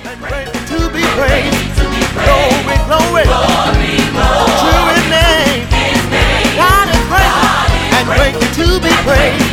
and greatly to be praised. Glory, glory, to His name. God is great and greatly to be praised.